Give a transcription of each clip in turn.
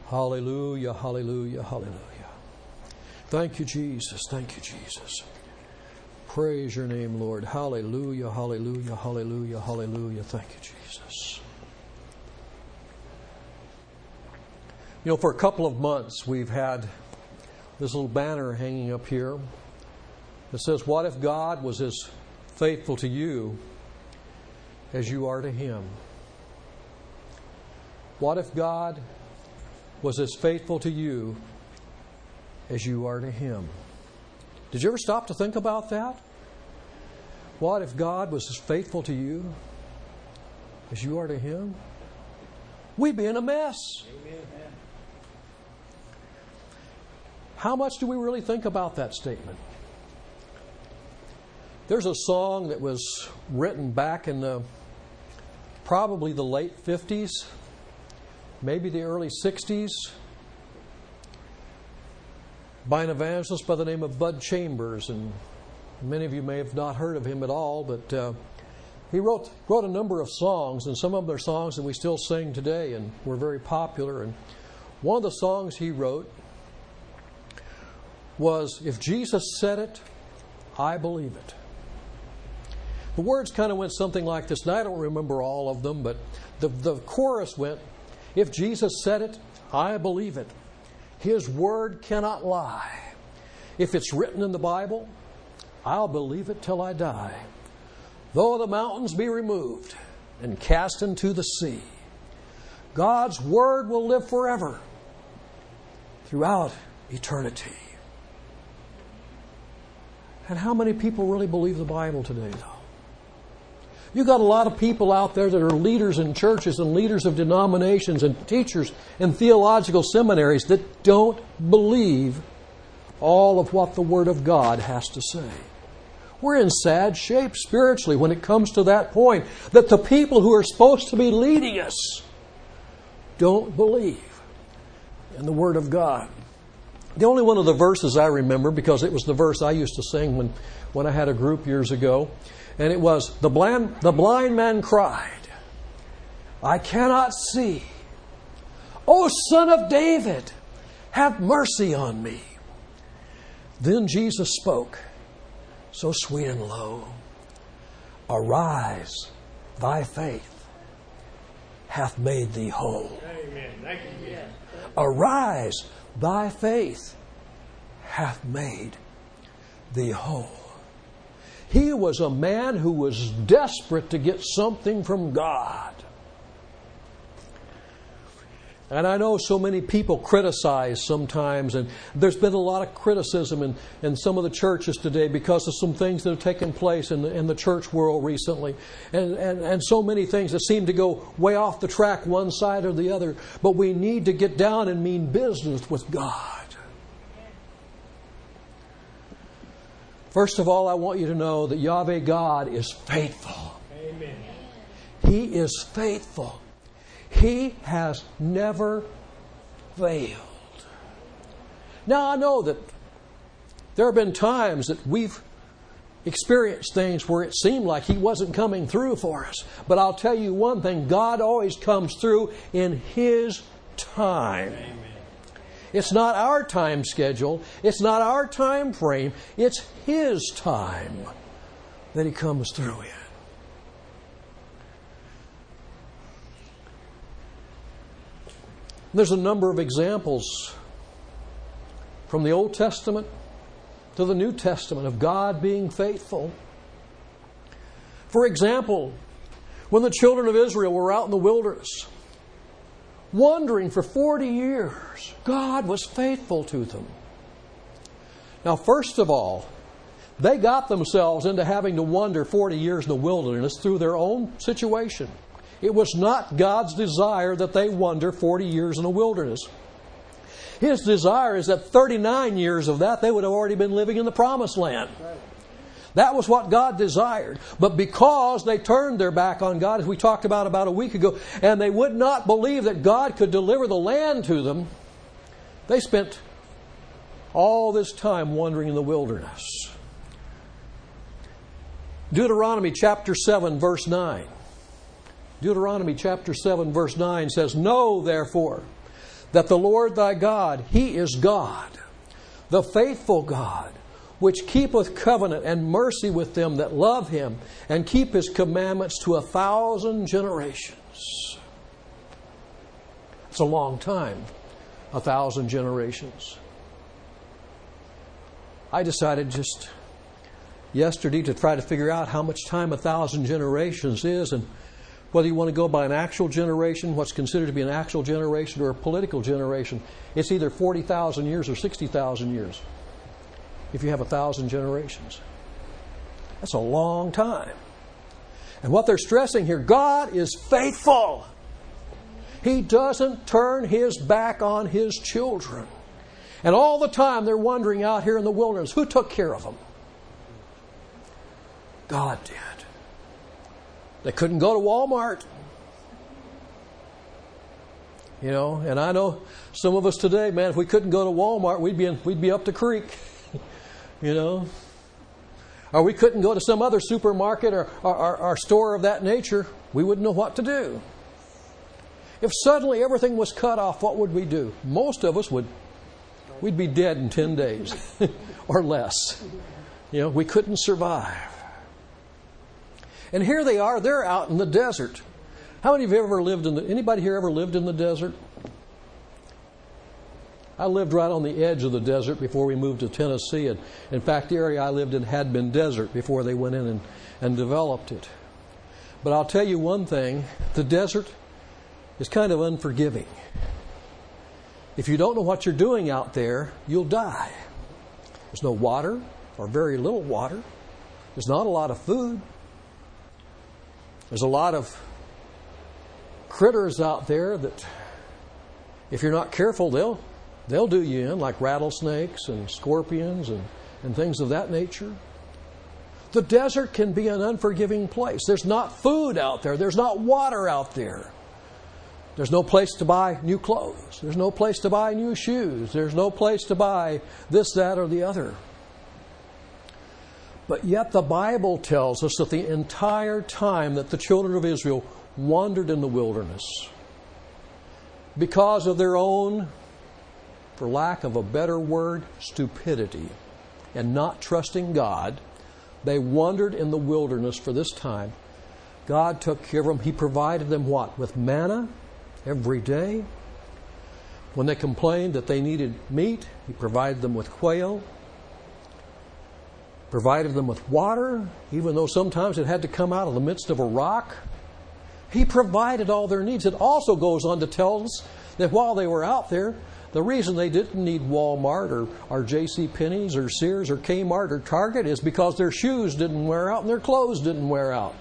Hallelujah, hallelujah, hallelujah. Thank you, Jesus. Thank you, Jesus. Praise your name, Lord. Hallelujah, hallelujah, hallelujah, hallelujah. Thank you, Jesus. You know, for a couple of months, we've had this little banner hanging up here that says, "What if God was as faithful to you as you are to Him?" What if God was as faithful to you as you are to Him? Did you ever stop to think about that? What if God was as faithful to you as you are to Him? We'd be in a mess. Amen. How much do we really think about that statement? There's a song that was written back in probably the late 50s, maybe the early 60s, by an evangelist by the name of Bud Chambers. And many of you may have not heard of him at all, but he wrote a number of songs, and some of them are songs that we still sing today and were very popular. And one of the songs he wrote was, "If Jesus said it, I believe it." The words kind of went something like this, and I don't remember all of them, but the chorus went, "If Jesus said it, I believe it. His word cannot lie. If it's written in the Bible, I'll believe it till I die. Though the mountains be removed and cast into the sea, God's word will live forever throughout eternity." And how many people really believe the Bible today, though? You've got a lot of people out there that are leaders in churches and leaders of denominations and teachers in theological seminaries that don't believe all of what the Word of God has to say. We're in sad shape spiritually when it comes to that point, that the people who are supposed to be leading us don't believe in the Word of God. The only one of the verses I remember, because it was the verse I used to sing when I had a group years ago, and it was, the blind man cried, "I cannot see. O Son of David, have mercy on me." Then Jesus spoke, so sweet and low, "Arise, thy faith hath made thee whole." Amen. Thank you. Arise, thy faith hath made thee whole. He was a man who was desperate to get something from God. And I know so many people criticize sometimes, and there's been a lot of criticism in some of the churches today because of some things that have taken place in the church world recently. And so many things that seem to go way off the track one side or the other. But we need to get down and mean business with God. First of all, I want you to know that Yahweh God is faithful. Amen. He is faithful. He has never failed. Now, I know that there have been times that we've experienced things where it seemed like He wasn't coming through for us. But I'll tell you one thing, God always comes through in His time. Amen. It's not our time schedule. It's not our time frame. It's His time that He comes through in. There's a number of examples from the Old Testament to the New Testament of God being faithful. For example, when the children of Israel were out in the wilderness, wandering for 40 years, God was faithful to them. Now, first of all, they got themselves into having to wander 40 years in the wilderness through their own situation. It was not God's desire that they wander 40 years in the wilderness. His desire is that 39 years of that, they would have already been living in the promised land. That was what God desired. But because they turned their back on God, as we talked about a week ago, and they would not believe that God could deliver the land to them, they spent all this time wandering in the wilderness. Deuteronomy chapter 7, verse 9. Deuteronomy chapter 7, verse 9 says, "Know, therefore, that the Lord thy God, He is God, the faithful God, which keepeth covenant and mercy with them that love Him and keep His commandments to 1,000 generations. It's a long time, 1,000 generations. I decided just yesterday to try to figure out how much time 1,000 generations is, and whether you want to go by an actual generation, what's considered to be an actual generation, or a political generation. It's either 40,000 years or 60,000 years if you have 1,000 generations. That's a long time. And what they're stressing here, God is faithful. He doesn't turn His back on His children. And all the time they're wandering out here in the wilderness. Who took care of them? God did. They couldn't go to Walmart. You know, and I know some of us today, man, if we couldn't go to Walmart, we'd be up the creek. You know. Or we couldn't go to some other supermarket or store of that nature. We wouldn't know what to do. If suddenly everything was cut off, what would we do? Most of us we'd be dead in 10 days or less. You know, we couldn't survive. And here they are, they're out in the desert. How many of you ever lived anybody here ever lived in the desert? I lived right on the edge of the desert before we moved to Tennessee. And in fact, the area I lived in had been desert before they went in and developed it. But I'll tell you one thing, the desert is kind of unforgiving. If you don't know what you're doing out there, you'll die. There's no water, or very little water. There's not a lot of food. There's a lot of critters out there that, if you're not careful, they'll do you in, like rattlesnakes and scorpions and things of that nature. The desert can be an unforgiving place. There's not food out there. There's not water out there. There's no place to buy new clothes. There's no place to buy new shoes. There's no place to buy this, that, or the other. But yet the Bible tells us that the entire time that the children of Israel wandered in the wilderness, because of their own, for lack of a better word, stupidity, and not trusting God, they wandered in the wilderness for this time. God took care of them. He provided them what? With manna every day. When they complained that they needed meat, He provided them with quail. Provided them with water, even though sometimes it had to come out of the midst of a rock. He provided all their needs. It also goes on to tell us that while they were out there, the reason they didn't need Walmart or J.C. Penney's or Sears or Kmart or Target is because their shoes didn't wear out and their clothes didn't wear out.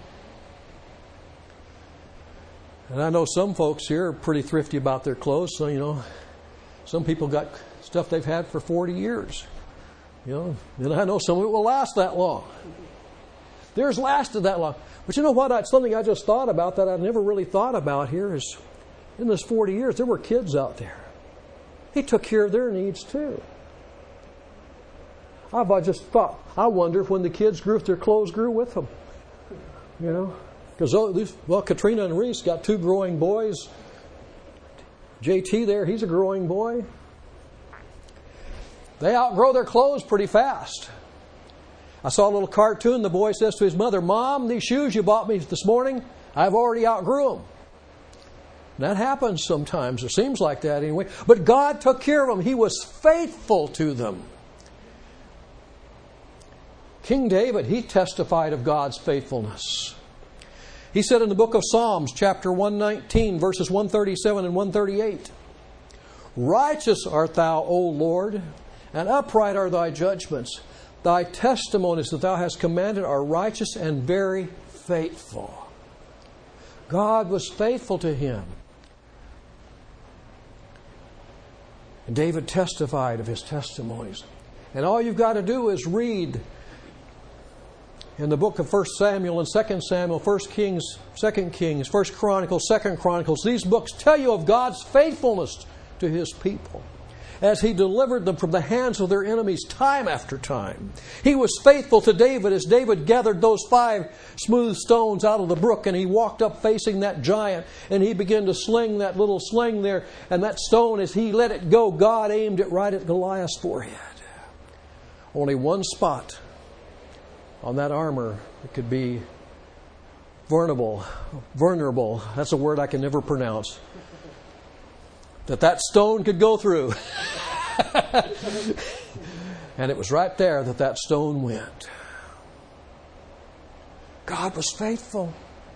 And I know some folks here are pretty thrifty about their clothes, so, you know, some people got stuff they've had for 40 years. You know, and I know some of it will last that long. Theirs lasted that long. But you know what? Something I just thought about that I've never really thought about here is, in this 40 years, there were kids out there. He took care of their needs too. I just thought, I wonder if when the kids grew, if their clothes grew with them. You know? Because, well, Katrina and Reese got 2 growing boys. JT there, he's a growing boy. They outgrow their clothes pretty fast. I saw a little cartoon. The boy says to his mother, "Mom, these shoes you bought me this morning, I've already outgrew them." And that happens sometimes. It seems like that anyway. But God took care of them. He was faithful to them. King David, he testified of God's faithfulness. He said in the book of Psalms, chapter 119, verses 137 and 138, "Righteous art thou, O Lord, and upright are thy judgments. Thy testimonies that thou hast commanded are righteous and very faithful." God was faithful to him. And David testified of his testimonies. And all you've got to do is read in the book of 1 Samuel and 2 Samuel, 1 Kings, 2 Kings, 1 Chronicles, 2 Chronicles. These books tell you of God's faithfulness to His people. as He delivered them from the hands of their enemies time after time. He was faithful to David as David gathered those 5 smooth stones out of the brook, and he walked up facing that giant, and he began to sling that little sling there, and that stone, as he let it go, God aimed it right at Goliath's forehead. Only one spot on that armor that could be vulnerable. That's a word I can never pronounce. That stone could go through. And it was right there that stone went. God was faithful.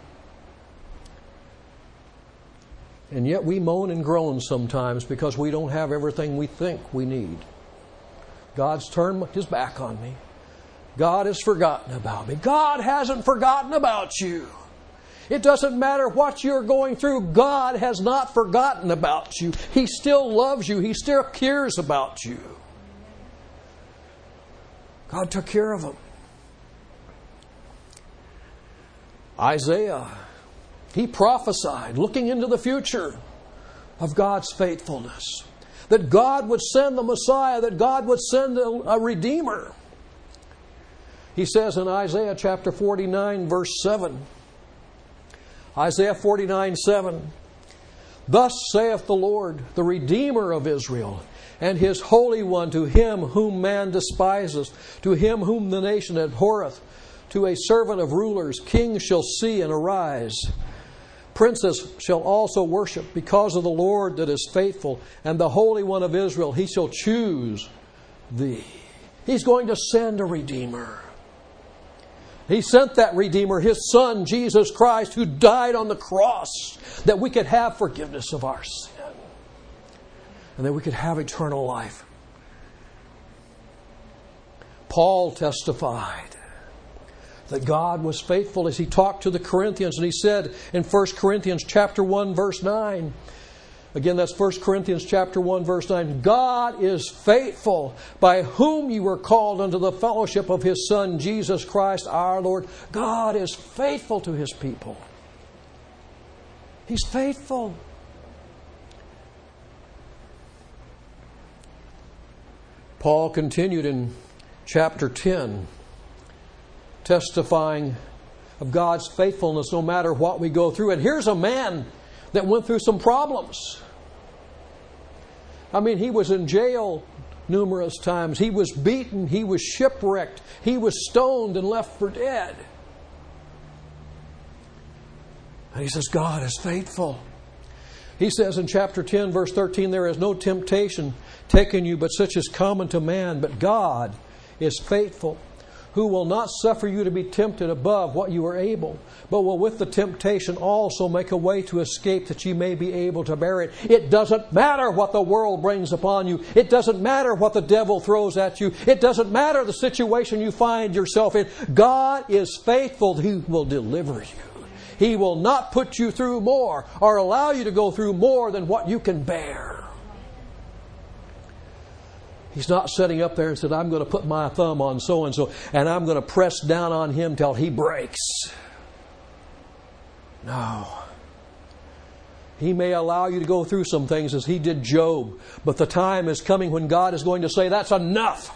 And yet we moan and groan sometimes because we don't have everything we think we need. God's turned His back on me. God has forgotten about me. God hasn't forgotten about you. It doesn't matter what you're going through. God has not forgotten about you. He still loves you. He still cares about you. God took care of him. Isaiah, he prophesied, looking into the future, of God's faithfulness. That God would send the Messiah, that God would send a Redeemer. He says in Isaiah chapter 49, verse 7, Isaiah 49:7, "Thus saith the Lord, the Redeemer of Israel, and His Holy One, to him whom man despises, to him whom the nation abhorreth, to a servant of rulers, kings shall see and arise. Princes shall also worship, because of the Lord that is faithful, and the Holy One of Israel, He shall choose thee." He's going to send a Redeemer. He sent that Redeemer, His Son, Jesus Christ, who died on the cross that we could have forgiveness of our sin and that we could have eternal life. Paul testified that God was faithful as he talked to the Corinthians, and he said in 1 Corinthians chapter 1, verse 9, again, that's 1 Corinthians chapter 1, verse 9. "God is faithful, by whom you were called unto the fellowship of His Son, Jesus Christ our Lord." God is faithful to His people. He's faithful. Paul continued in chapter 10, testifying of God's faithfulness no matter what we go through. And here's a man that went through some problems. I mean, he was in jail numerous times. He was beaten. He was shipwrecked. He was stoned and left for dead. And he says, God is faithful. He says in chapter 10, verse 13, "There is no temptation taken you but such as common to man. But God is faithful, who will not suffer you to be tempted above what you are able, but will with the temptation also make a way to escape, that you may be able to bear it." It doesn't matter what the world brings upon you. It doesn't matter what the devil throws at you. It doesn't matter the situation you find yourself in. God is faithful. He will deliver you. He will not put you through more or allow you to go through more than what you can bear. He's not sitting up there and said, "I'm going to put my thumb on so-and-so and I'm going to press down on him till he breaks." No. He may allow you to go through some things as He did Job, but the time is coming when God is going to say, "That's enough."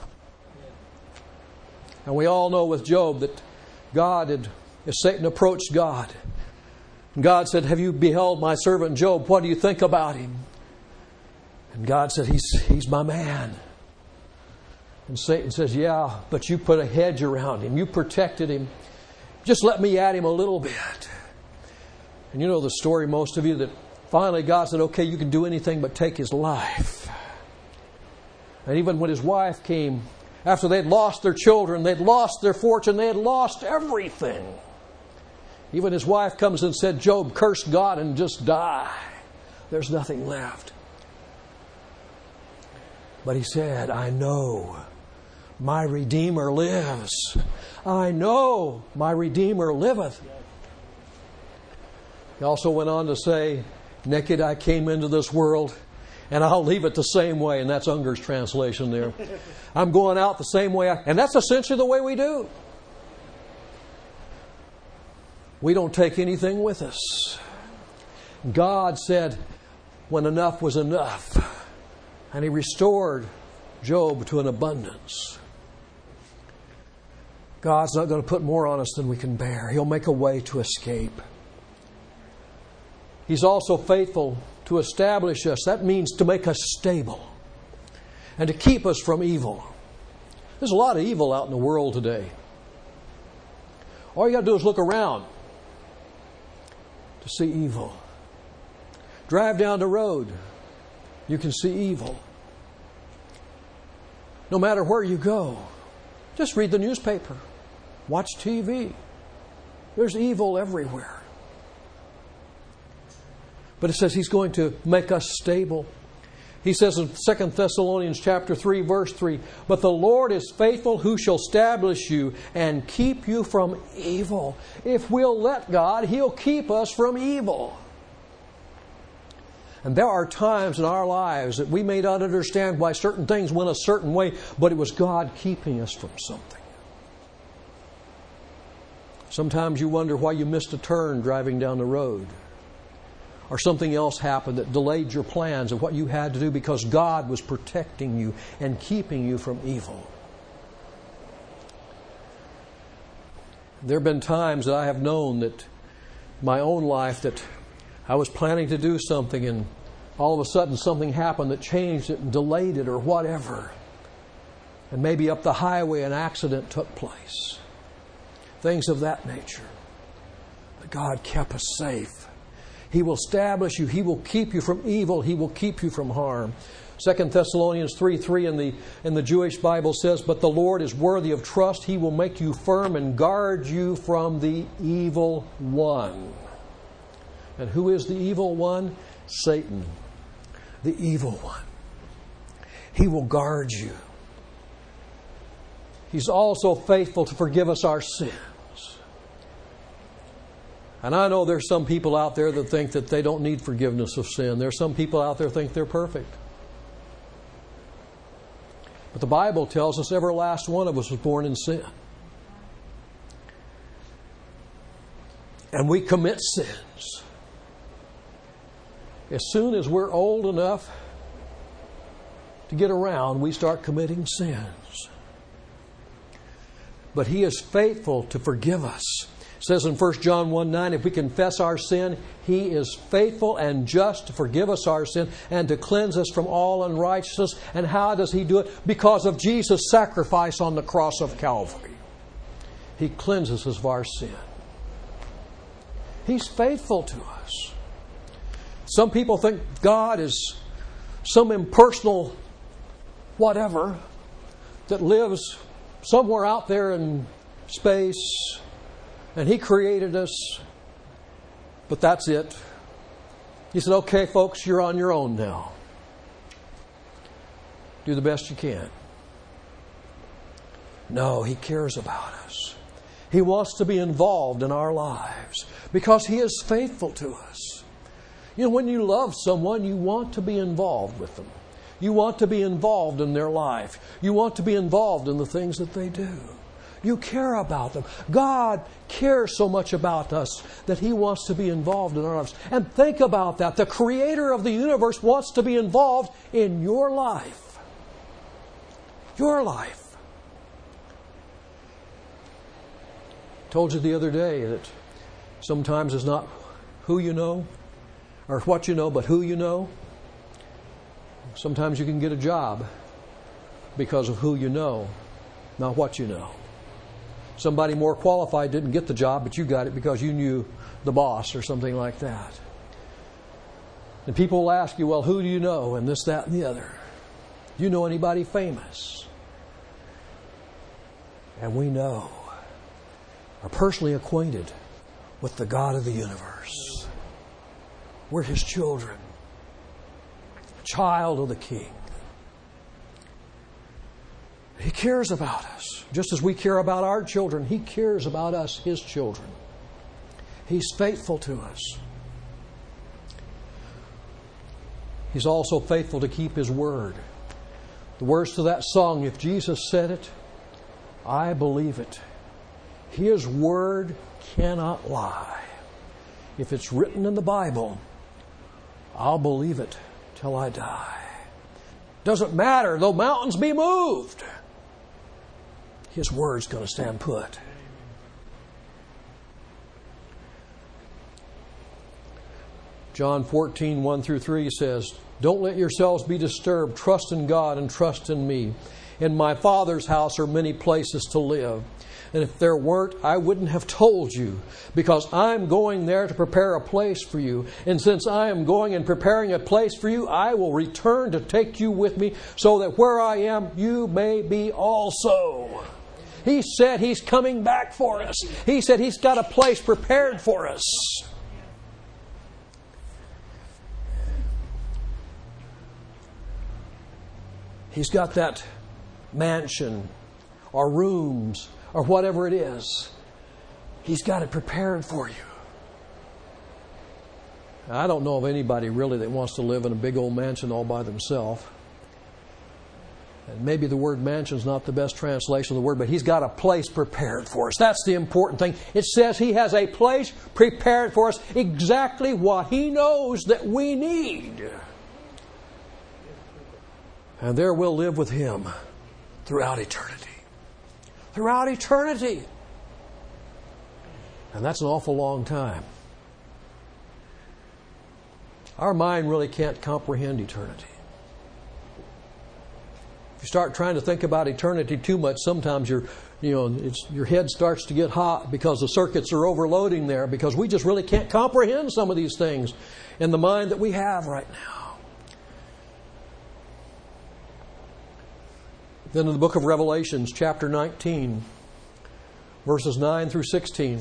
And we all know with Job that as Satan approached God, and God said, "Have you beheld my servant Job? What do you think about him?" And God said, He's my man. And Satan says, "Yeah, but you put a hedge around him. You protected him. Just let me at him a little bit." And you know the story, most of you, that finally God said, "Okay, you can do anything but take his life." And even when his wife came, after they'd lost their children, they'd lost their fortune, they had lost everything. Even his wife comes and said, "Job, curse God and just die. There's nothing left." But he said, "I know my Redeemer lives. I know my Redeemer liveth." He also went on to say, "Naked I came into this world, and I'll leave it the same way." And that's Unger's translation there. I'm going out the same way. And that's essentially the way we do. We don't take anything with us. God said, when enough was enough, And He restored Job to an abundance. God's not going to put more on us than we can bear. He'll make a way to escape. He's also faithful to establish us. That means to make us stable and to keep us from evil. There's a lot of evil out in the world today. All you got to do is look around to see evil. Drive down the road, you can see evil. No matter where you go, just read the newspaper, watch TV. There's evil everywhere. But it says He's going to make us stable. He says in 2 Thessalonians chapter 3, verse 3, "But the Lord is faithful, who shall establish you and keep you from evil." If we'll let God, He'll keep us from evil. And there are times in our lives that we may not understand why certain things went a certain way, but it was God keeping us from something. Sometimes you wonder why you missed a turn driving down the road. Or something else happened that delayed your plans of what you had to do because God was protecting you and keeping you from evil. There have been times that I have known that in my own life that I was planning to do something and all of a sudden something happened that changed it and delayed it or whatever. And maybe up the highway an accident took place. Things of that nature. But God kept us safe. He will establish you. He will keep you from evil. He will keep you from harm. 2 Thessalonians 3:3 in the Jewish Bible says, "But the Lord is worthy of trust. He will make you firm and guard you from the evil one." And who is the evil one? Satan. The evil one. He will guard you. He's also faithful to forgive us our sins. And I know there's some people out there that think that they don't need forgiveness of sin. There's some people out there that think they're perfect. But the Bible tells us every last one of us was born in sin. And we commit sins. As soon as we're old enough to get around, we start committing sins. But He is faithful to forgive us. It says in 1 John 1:9, if we confess our sin, He is faithful and just to forgive us our sin and to cleanse us from all unrighteousness. And how does He do it? Because of Jesus' sacrifice on the cross of Calvary. He cleanses us of our sin. He's faithful to us. Some people think God is some impersonal whatever that lives somewhere out there in space. And He created us, but that's it. He said, "Okay, folks, you're on your own now. Do the best you can." No, He cares about us. He wants to be involved in our lives because He is faithful to us. You know, when you love someone, you want to be involved with them. You want to be involved in their life. You want to be involved in the things that they do. You care about them. God cares so much about us that He wants to be involved in our lives. And think about that. The Creator of the universe wants to be involved in your life. Your life. I told you the other day that sometimes it's not who you know or what you know, but who you know. Sometimes you can get a job because of who you know, not what you know. Somebody more qualified didn't get the job, but you got it because you knew the boss or something like that. And people will ask you, well, who do you know? And this, that, and the other. Do you know anybody famous? And we know, are personally acquainted with the God of the universe. We're His children. Child of the King. He cares about us. Just as we care about our children, He cares about us, His children. He's faithful to us. He's also faithful to keep His word. The words to that song, if Jesus said it, I believe it. His word cannot lie. If it's written in the Bible, I'll believe it till I die. Doesn't matter, though mountains be moved. His word's going to stand put. John 14, 1 through 3 says, "Don't let yourselves be disturbed. Trust in God and trust in me. In my Father's house are many places to live. And if there weren't, I wouldn't have told you, because I'm going there to prepare a place for you. And since I am going and preparing a place for you, I will return to take you with me, so that where I am, you may be also." He said He's coming back for us. He said He's got a place prepared for us. He's got that mansion or rooms or whatever it is. He's got it prepared for you. I don't know of anybody really that wants to live in a big old mansion all by themselves. And maybe the word mansion is not the best translation of the word, but He's got a place prepared for us. That's the important thing. It says He has a place prepared for us, exactly what He knows that we need. And there we'll live with Him throughout eternity. Throughout eternity. And that's an awful long time. Our mind really can't comprehend eternity. If you start trying to think about eternity too much, sometimes your head starts to get hot because the circuits are overloading there, because we just really can't comprehend some of these things in the mind that we have right now. Then in the book of Revelations, chapter 19, verses 9 through 16.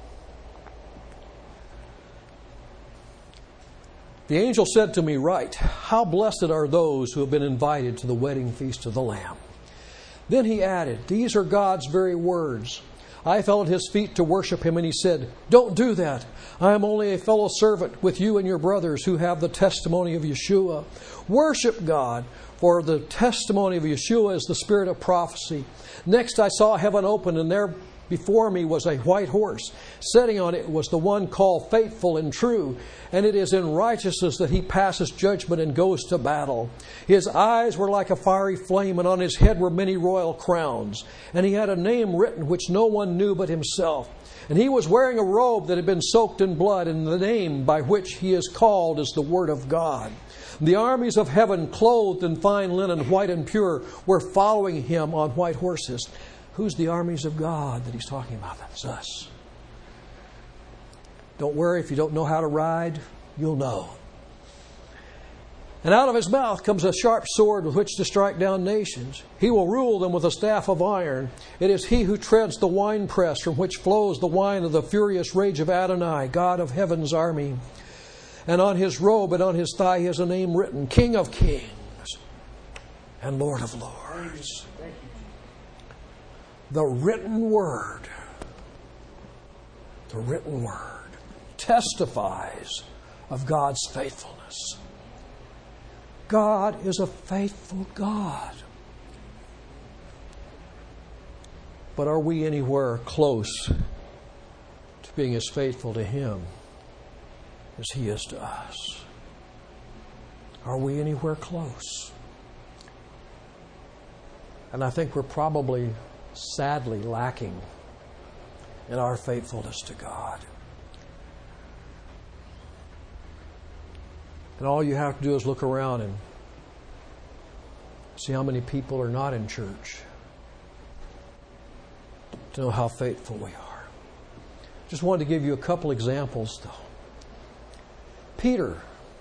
The angel said to me, "Write, how blessed are those who have been invited to the wedding feast of the Lamb." Then he added, "These are God's very words." I fell at His feet to worship Him, and He said, "Don't do that. I am only a fellow servant with you and your brothers who have the testimony of Yeshua. Worship God, for the testimony of Yeshua is the spirit of prophecy." Next I saw heaven open, and there before me was a white horse. Sitting on it was the one called Faithful and True, and it is in righteousness that He passes judgment and goes to battle. His eyes were like a fiery flame, and on His head were many royal crowns. And He had a name written which no one knew but Himself. And He was wearing a robe that had been soaked in blood, and the name by which He is called is the Word of God. The armies of heaven, clothed in fine linen, white and pure, were following Him on white horses. Who's the armies of God that He's talking about? That's us. Don't worry, if you don't know how to ride, you'll know. And out of His mouth comes a sharp sword with which to strike down nations. He will rule them with a staff of iron. It is He who treads the winepress from which flows the wine of the furious rage of Adonai, God of heaven's army. And on His robe and on His thigh He has a name written, King of Kings and Lord of Lords. The written word testifies of God's faithfulness. God is a faithful God. But are we anywhere close to being as faithful to Him as He is to us? Are we anywhere close? And I think we're probably sadly lacking in our faithfulness to God. And all you have to do is look around and see how many people are not in church to know how faithful we are. Just wanted to give you a couple examples, though. Peter.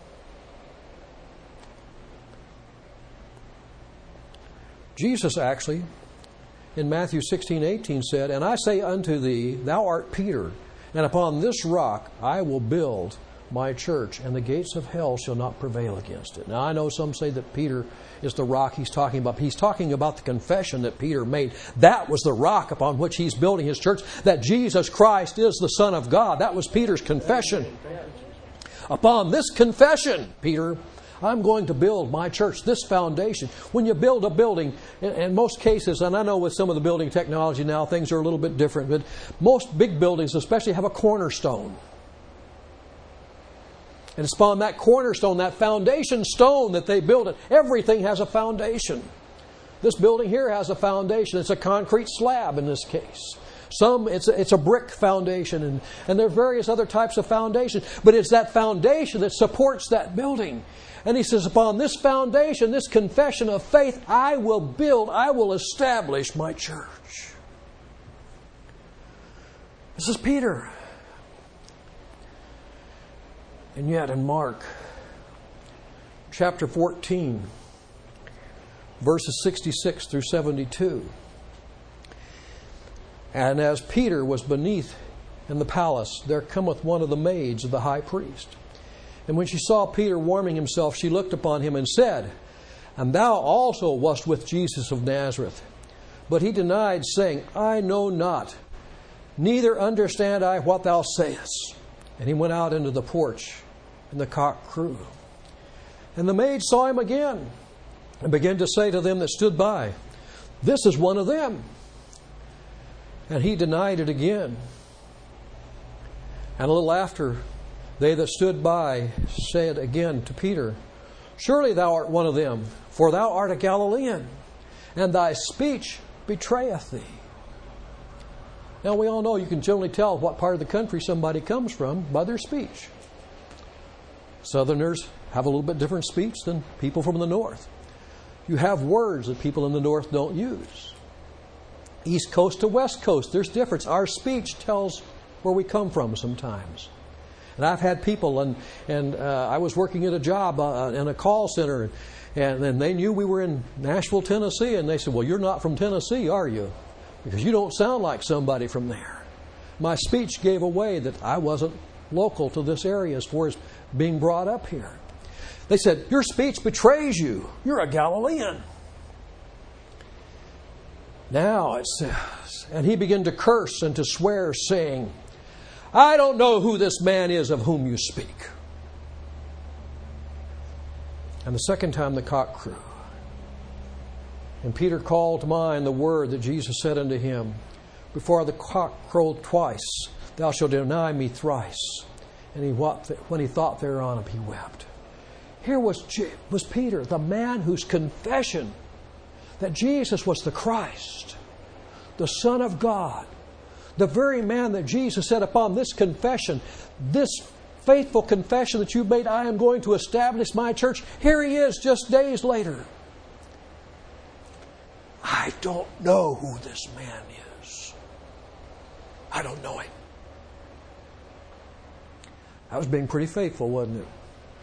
Jesus actually, in Matthew 16:18 said, "And I say unto thee, thou art Peter, and upon this rock I will build my church, and the gates of hell shall not prevail against it." Now, I know some say that Peter is the rock he's talking about. He's talking about the confession that Peter made. That was the rock upon which he's building his church, that Jesus Christ is the Son of God. That was Peter's confession. Upon this confession, Peter, I'm going to build my church, this foundation. When you build a building, in most cases, and I know with some of the building technology now, things are a little bit different, but most big buildings especially have a cornerstone. And it's upon that cornerstone, that foundation stone that they built it. Everything has a foundation. This building here has a foundation. It's a concrete slab in this case. It's a brick foundation, and there are various other types of foundation. But it's that foundation that supports that building. And he says, upon this foundation, this confession of faith, I will establish my church. This is Peter. And yet in Mark chapter 14, verses 66 through 72, and as Peter was beneath in the palace, there cometh one of the maids of the high priest. And when she saw Peter warming himself, she looked upon him and said, And thou also wast with Jesus of Nazareth. But he denied, saying, I know not, neither understand I what thou sayest. And he went out into the porch, and the cock crew. And the maid saw him again, and began to say to them that stood by, This is one of them. And he denied it again. And a little after, they that stood by said again to Peter, Surely thou art one of them, for thou art a Galilean, and thy speech betrayeth thee. Now we all know you can generally tell what part of the country somebody comes from by their speech. Southerners have a little bit different speech than people from the north. You have words that people in the north don't use. East Coast to West Coast, there's difference. Our speech tells where we come from sometimes. And I've had people, and I was working at a job in a call center, and they knew we were in Nashville, Tennessee, and they said, Well, you're not from Tennessee, are you? Because you don't sound like somebody from there. My speech gave away that I wasn't local to this area as far as being brought up here. They said, Your speech betrays you. You're a Galilean. Now it says, And he began to curse and to swear, saying, I don't know who this man is of whom you speak. And the second time the cock crew. And Peter called to mind the word that Jesus said unto him, Before the cock crowed twice, thou shalt deny me thrice. And when he thought thereon, he wept. Here was Peter, the man whose confession that Jesus was the Christ, the Son of God, the very man that Jesus said, upon this confession, this faithful confession that you made, I am going to establish my church. Here he is just days later. I don't know who this man is. I don't know him. That was being pretty faithful, wasn't it?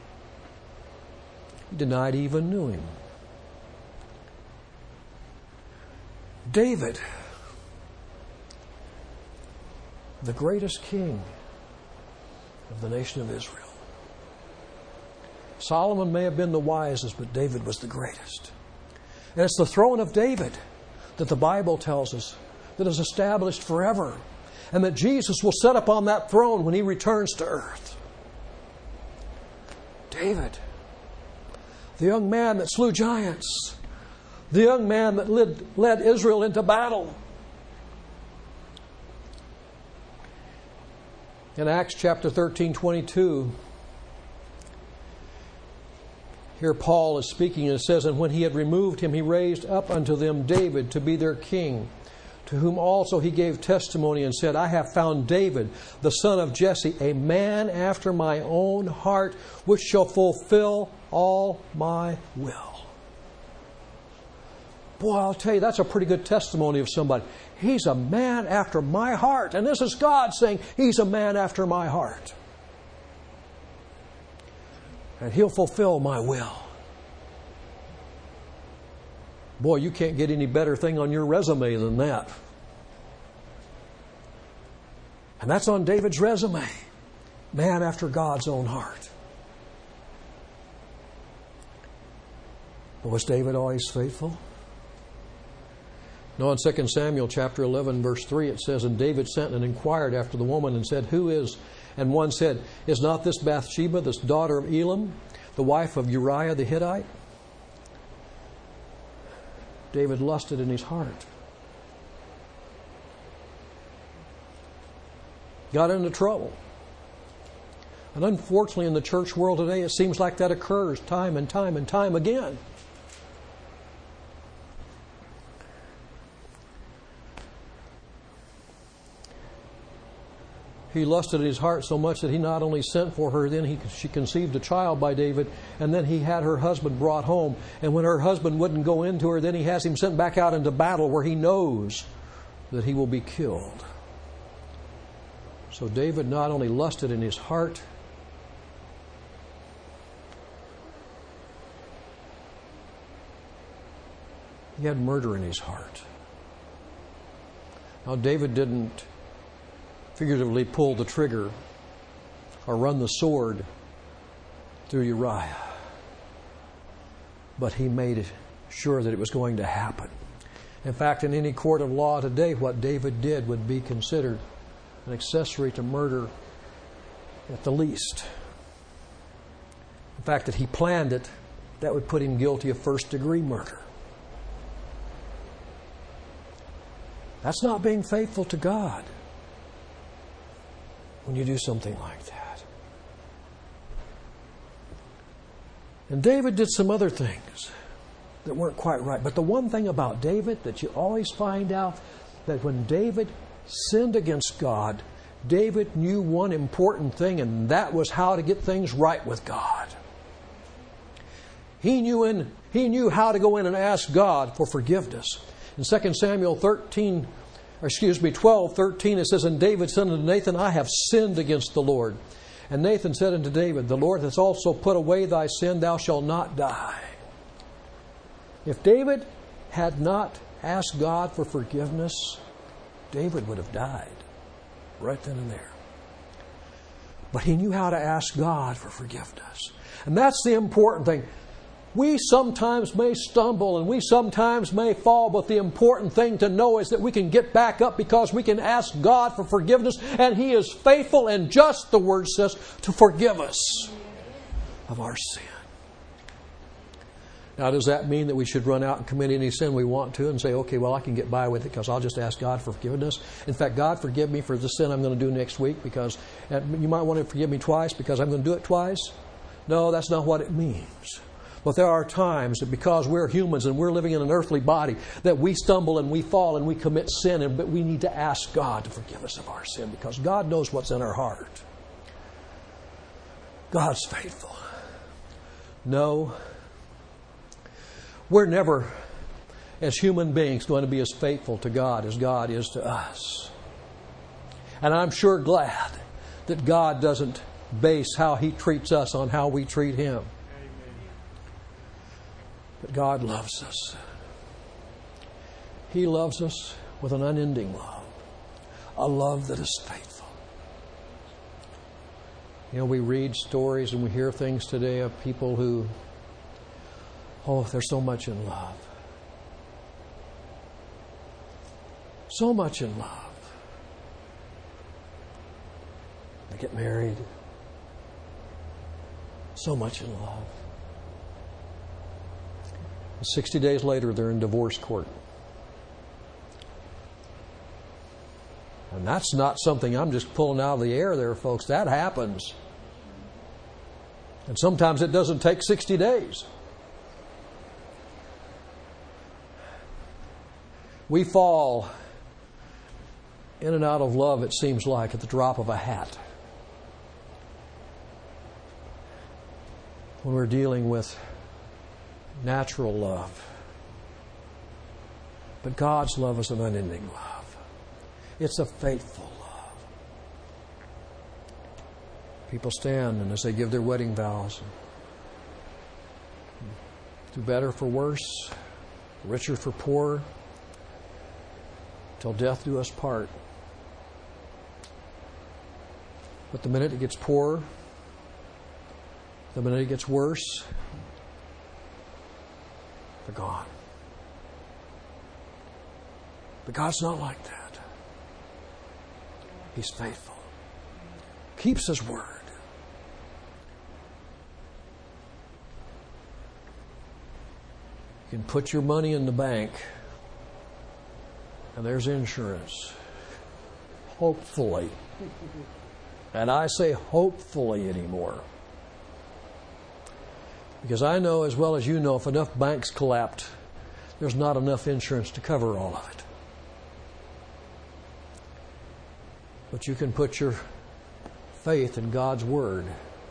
He denied he even knew him. David, the greatest king of the nation of Israel. Solomon may have been the wisest, but David was the greatest. And it's the throne of David that the Bible tells us that is established forever, and that Jesus will sit upon that throne when he returns to earth. David, the young man that slew giants, the young man that led Israel into battle. In Acts chapter 13:22, here Paul is speaking, and it says, And when he had removed him, he raised up unto them David to be their king, to whom also he gave testimony and said, I have found David, the son of Jesse, a man after my own heart, which shall fulfill all my will. Boy, I'll tell you, that's a pretty good testimony of somebody. He's a man after my heart. And this is God saying, he's a man after my heart. And he'll fulfill my will. Boy, you can't get any better thing on your resume than that. And that's on David's resume. Man after God's own heart. But was David always faithful? No, in 2 Samuel chapter 11, verse 3, it says, And David sent and inquired after the woman and said, Who is? And one said, Is not this Bathsheba, this daughter of Elam, the wife of Uriah the Hittite? David lusted in his heart. Got into trouble. And unfortunately in the church world today, it seems like that occurs time and time and time again. He lusted in his heart so much that he not only sent for her, then she conceived a child by David, and then he had her husband brought home. And when her husband wouldn't go into her, then he has him sent back out into battle where he knows that he will be killed. So David not only lusted in his heart, he had murder in his heart. Now David didn't figuratively pull the trigger or run the sword through Uriah, but he made sure that it was going to happen. In fact, in any court of law today, what David did would be considered an accessory to murder at the least. The fact that he planned it, that would put him guilty of first-degree murder. That's not being faithful to God when you do something like that. And David did some other things that weren't quite right. But the one thing about David that you always find out, that when David sinned against God, David knew one important thing, and that was how to get things right with God. He knew how to go in and ask God for forgiveness. In 2 Samuel 12:13, it says, "And David said unto Nathan, I have sinned against the Lord. And Nathan said unto David, The Lord hath also put away thy sin, thou shalt not die." If David had not asked God for forgiveness, David would have died right then and there. But he knew how to ask God for forgiveness. And that's the important thing. We sometimes may stumble and we sometimes may fall, but the important thing to know is that we can get back up because we can ask God for forgiveness, and He is faithful and just, the Word says, to forgive us of our sin. Now, does that mean that we should run out and commit any sin we want to and say, okay, well, I can get by with it because I'll just ask God for forgiveness? In fact, God, forgive me for the sin I'm going to do next week, because you might want to forgive me twice because I'm going to do it twice. No, that's not what it means. But there are times that because we're humans and we're living in an earthly body, that we stumble and we fall and we commit sin, but we need to ask God to forgive us of our sin, because God knows what's in our heart. God's faithful. No, we're never, as human beings, going to be as faithful to God as God is to us. And I'm sure glad that God doesn't base how He treats us on how we treat Him. But God loves us. He loves us with an unending love. A love that is faithful. You know, we read stories and we hear things today of people who, they're so much in love. So much in love. They get married. So much in love. 60 days later, they're in divorce court. And that's not something I'm just pulling out of the air there, folks. That happens. And sometimes it doesn't take 60 days. We fall in and out of love, it seems like, at the drop of a hat. When we're dealing with natural love. But God's love is an unending love. It's a faithful love. People stand, and as they give their wedding vows, do better for worse, richer for poorer, till death do us part. But the minute it gets poorer, the minute it gets worse, they're gone. But God's not like that. He's faithful. Keeps His word. You can put your money in the bank, and there's insurance. Hopefully. And I say hopefully anymore. Because I know as well as you know, if enough banks collapsed, there's not enough insurance to cover all of it. But you can put your faith in God's Word,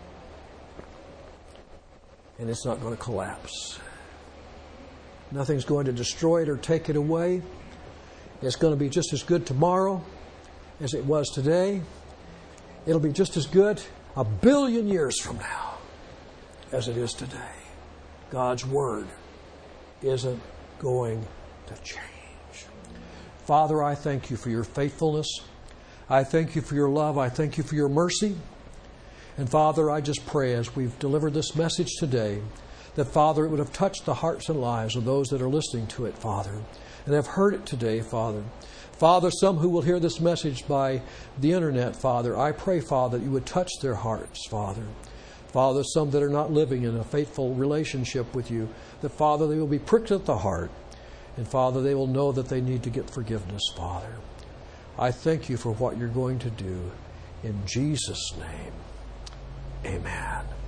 and it's not going to collapse. Nothing's going to destroy it or take it away. It's going to be just as good tomorrow as it was today. It'll be just as good 1 billion years from now as it is today. God's Word isn't going to change. Father, I thank you for your faithfulness. I thank you for your love. I thank you for your mercy. And Father, I just pray as we've delivered this message today, that Father, it would have touched the hearts and lives of those that are listening to it, Father, and have heard it today, Father. Father, some who will hear this message by the internet, Father, I pray, Father, that you would touch their hearts, Father. Father, some that are not living in a faithful relationship with you, that, Father, they will be pricked at the heart. And, Father, they will know that they need to get forgiveness, Father. I thank you for what you're going to do. In Jesus' name, amen.